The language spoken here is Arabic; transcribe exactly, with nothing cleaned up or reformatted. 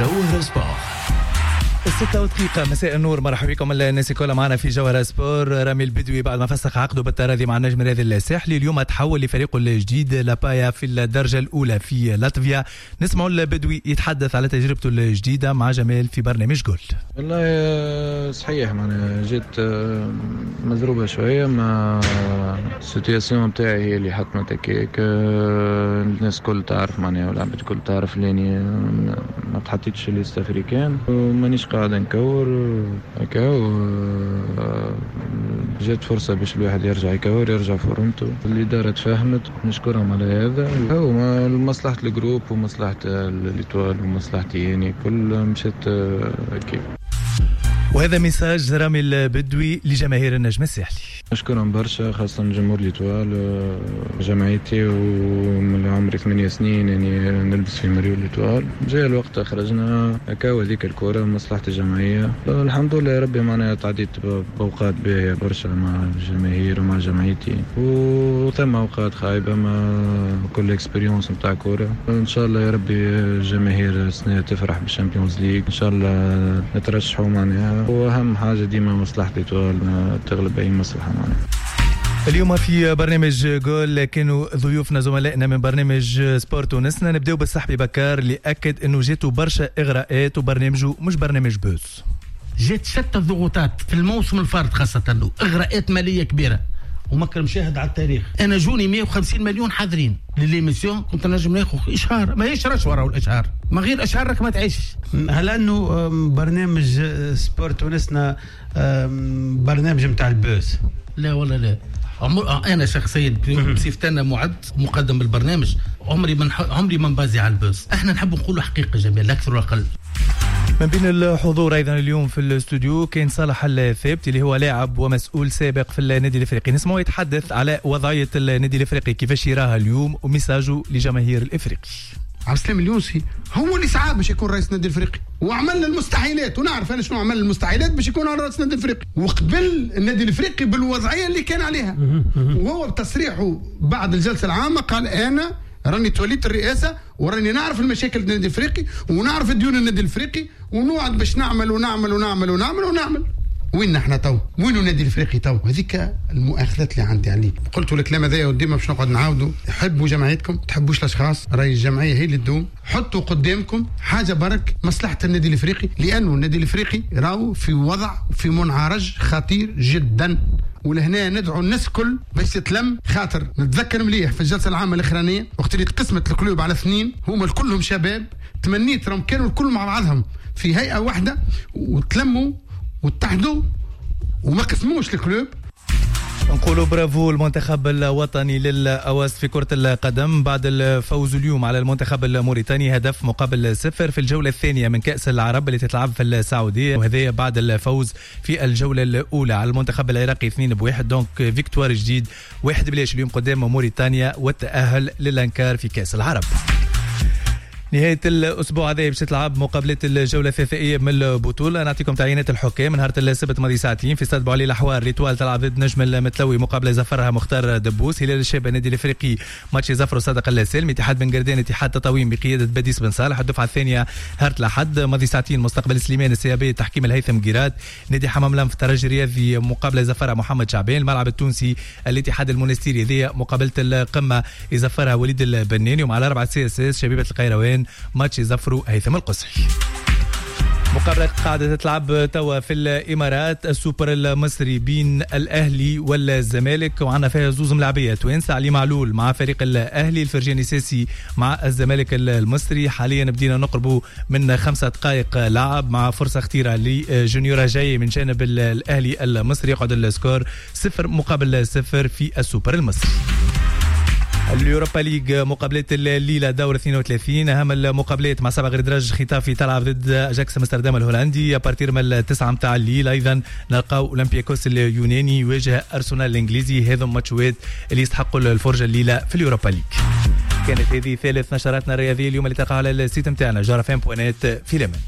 جوهر سبور. الستة ودقيقة مساء النور، مرحبا بكم الناس الكل معنا في جوهر سبور. رامي البدوي بعد ما فسخ عقده بالتراضي مع النجم الرياضي الساحلي اليوم تحول لفريقه الجديد لابايا في الدرجة الأولى في لاتفيا. نسمعوا البدوي يتحدث على تجربته الجديدة مع جمال في برنامج جول. والله صحيح معنا جيت مضروبة شوية مع السيتياسيون متاعي هي اللي حطنا تكيك. الناس كل تعرف معناها والعباد الكل تعرف لاني ما تحطيتش ليست افريكان ومانيش قاعد نكور هكا. جات فرصة باش الواحد يرجع يكور يرجع فورمته. الإدارة تفاهمت نشكرهم على هذا. هو مصلحة الجروب ومصلحة الإتوال ومصلحتي يعني كل مشيت كيف. وهذا ميساج رامي البدوي لجماهير النجم الساحلي. نشكرهم برشا خاصة جمهور الإتوال جمعيتي، ومن عمري ثمانية سنين يعني نلبس في مريول الإتوال. جاء الوقت خرجنا هكا وذيك الكرة مصلحة الجمعية. الحمد لله يا ربي معناها تعديت بأوقات باهية برشا مع الجماهير ومع جمعيتي، وثم أوقات خايبة مع كل إكسبيريونس متاع كرة. إن شاء الله يا ربي الجماهير السنة تفرح بالشامبيونز ليج إن شاء الله نترشحوا معناها، وأهم حاجة ديما مصلحة الإتوال تغلب أي مصلحة معنا. اليوم في برنامج جول كانوا ضيوفنا زملائنا من برنامج سبورت ونسنا. نبداو بالصحفي بكار اللي أكد أنه جاتوا برشا إغراءات وبرنامجه مش برنامج بوز. جات شتى الضغوطات في الموسم الفارط خاصة، إغراءات مالية كبيرة ومكر مشاهد على التاريخ. أنا جوني مئة وخمسين مليون حاضرين للإيميسيون، كنت نجم ناخذ إشهار، ما هيش رشوة راهو الإشهار، ما غير إشهار راك ما تعيشش. هل أنه برنامج سبورت ونسنا برنامج متاع البوز؟ لا والله لا. أنا شخصيا بصفتي أنا معد مقدم بالبرنامج عمري من عمري ما نبازي على البوز. إحنا نحب نقولوا حقيقة جميل لا أكثر ولا أقل. من بين الحضور أيضا اليوم في الاستوديو كان صالح الثابت اللي هو لاعب ومسؤول سابق في النادي الإفريقي. نسمعه يتحدث على وضعية النادي الإفريقي كيفاش يراها اليوم ومساجه لجماهير الإفريقي. عبد السلام اليونسي هو اللي سعى باش يكون رئيس النادي الافريقي وعمل المستحيلات، ونعرف انا شنو عمل المستحيلات باش يكون رئيس النادي الافريقي، وقبل النادي الافريقي بالوضعيه اللي كان عليها. وهو بتصريحه بعد الجلسه العامه قال انا راني توليت الرئاسه وراني نعرف المشاكل النادي الافريقي ونعرف ديون النادي الافريقي ونوعد باش نعمل ونعمل ونعمل ونعمل ونعمل. وين احنا تو؟ وين النادي الافريقي تو؟ هذيك المؤاخذات اللي عندي عليه. قلت الكلام هذايا وديما باش نقعد نعاودوا. حبوا جمعيتكم، تحبوش الاشخاص، راي الجمعيه هي اللي تدوم. حطوا قدامكم حاجه برك مصلحه النادي الافريقي، لانه النادي الافريقي راهو في وضع في منعرج خطير جدا. ولهنا ندعو الناس كل باش تتلم، خاطر نتذكر مليح في الجلسه العامه الاخرانيه وقت اللي تقسمت القلوب على اثنين، هما كلهم شباب، تمنيت راهم كانوا الكل مع بعضهم في هيئه واحده وتلموا واتحدوا وما قسموش الكلوب. نقولوا برافو المنتخب الوطني للأواس في كرة القدم بعد الفوز اليوم على المنتخب الموريتاني هدف مقابل صفر في الجولة الثانية من كأس العرب اللي تتلعب في السعودية، وهذا بعد الفوز في الجولة الأولى على المنتخب العراقي اثنين بواحد. دونك فيكتوار جديد واحد بلاش اليوم قدام موريتانيا والتأهل للأنكار في كأس العرب. نهاية الأسبوع هذا باش تلعب مقابلة الجولة الثلاثائية من البطولة. نعطيكم تعيينات الحكام. نهار السبت ماضي ساعتين في استاد بوعلي الأحوار ريتوال تلعب ضد نجم المتلوي مقابلة زفرها مختار دبوس. هلال الشاب النادي الإفريقي ماتش زفر صادق اللاسلم. اتحاد بن قردان اتحاد تطاوين بقيادة بديس بن صالح. الدفعة الثانية نهار الأحد ماضي ساعتين مستقبل سليمان السيابي تحكيم الهيثم جيراد. نادي حمام لنف ترجي رياضي مقابلة زفرها محمد شعبان. الملعب التونسي الاتحاد المنستيري ذي مقابلة القمة يزفرها وليد البناني. ومع الأربعة سي اس اس شبيبة القيروان ماتش يزفروا هيثم القصحي. مقابلة قاعدة تلعب توا في الإمارات السوبر المصري بين الأهلي والزمالك، وعنا فيها زوز ملاعبية توانسة. علي معلول مع فريق الأهلي، الفرجاني ساسي مع الزمالك المصري. حاليا بدينا نقربوا من خمسة دقائق لعب مع فرصة خطيرة لجونيور جاي من جانب الأهلي المصري. يقعد السكور صفر مقابل صفر في السوبر المصري. اليوروبا ليج مقابلات الليلة دور اثنين وثلاثين. أهم المقابلات مع سبع غير درج ختافي تلعب ضد أجاكس أمستردام الهولندي أبارتير من التسعة متاع الليل. أيضا نلقاو أولمبياكوس اليوناني يواجه أرسنال الإنجليزي. هذم ماتشوات اللي يستحقوا الفرجة الليلة في اليوروبا ليج. كانت هذه ثالث نشراتنا الرياضية اليوم اللي تلقاها على السيت متاعنا جارفين بوانات في لمن.